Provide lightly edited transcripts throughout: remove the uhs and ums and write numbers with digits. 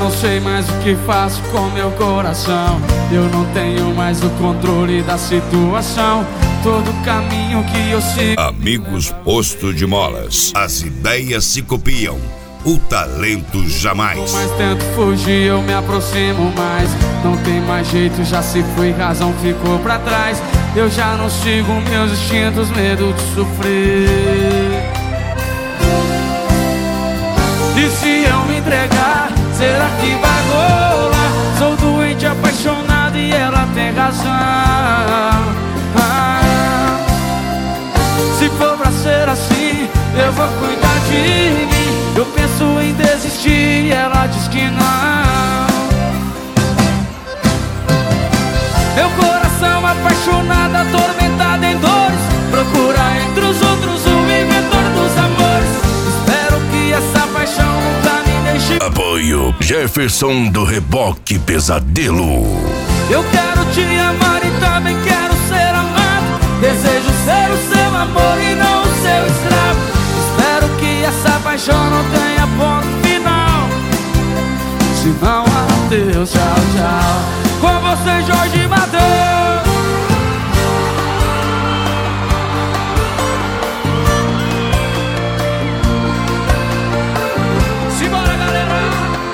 não sei mais o que faço com meu coração. Eu não tenho mais o controle da situação. Todo caminho que eu sigo. Amigos Posto de Molas. As ideias se copiam, o talento jamais. Quanto mais tento fugir, eu me aproximo mais. Não tem mais jeito, já se foi, razão ficou pra trás. Eu já não sigo meus instintos, medo de sofrer. E se eu me entregar, será que vai rolar? Sou doente, apaixonado e ela tem razão. Se for pra ser assim, eu vou cuidar de mim. Eu penso em desistir e ela diz que não. Meu coração apaixonado, atormentado em dores, procura entre os outros o inventor dos amores. Espero que essa paixão nunca me deixe. Apoio Jefferson do Reboque Pesadelo. Eu quero te amar e também quero ser amado. Desejo ser o seu amor e não o seu escravo. Espero que essa paixão não tenha ponto final. Se não, adeus, tchau, tchau. Com você, Jorge Mateus. Simbora, galera.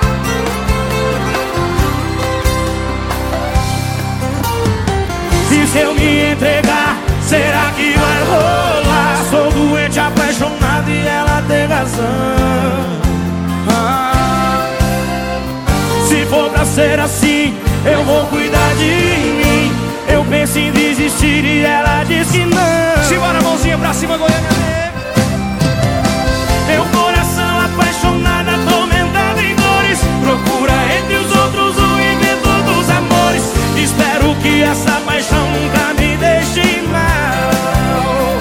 E se eu me entregar, será que vai rolar? Sou doente, apaixonado e ela tem razão. Se for pra ser assim, eu vou cuidar de mim. Eu penso em desistir e ela diz que não. Simbora, mãozinha pra cima, Goiânia. Meu coração apaixonado, atormentado em dores, procura entre os outros o inventor dos amores. Espero que essa paixão nunca me deixe mal.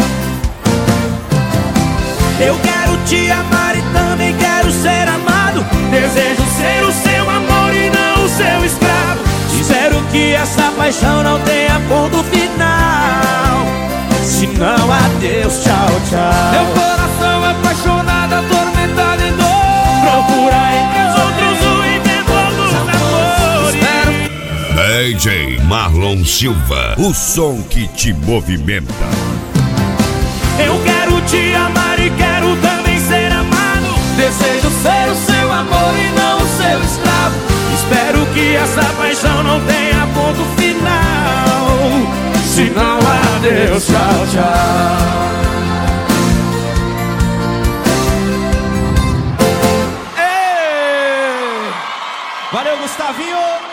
Eu quero te amar e também quero ser amado. Desejo ser o seu amor e não o seu escravo. Espero que essa paixão não tenha ponto final. Se não, adeus, tchau, tchau. Meu coração apaixonado, atormentado em dor, procura entre os outros o inventor dos amores. DJ Marlon Silva, o som que te movimenta. Eu quero te amar e quero também ser amado. desejo ser o seu amor e não o seu escravo. Espero que essa paixão não tenha ponto final. Se não, adeus, tchau, tchau. Valeu, Gustavinho!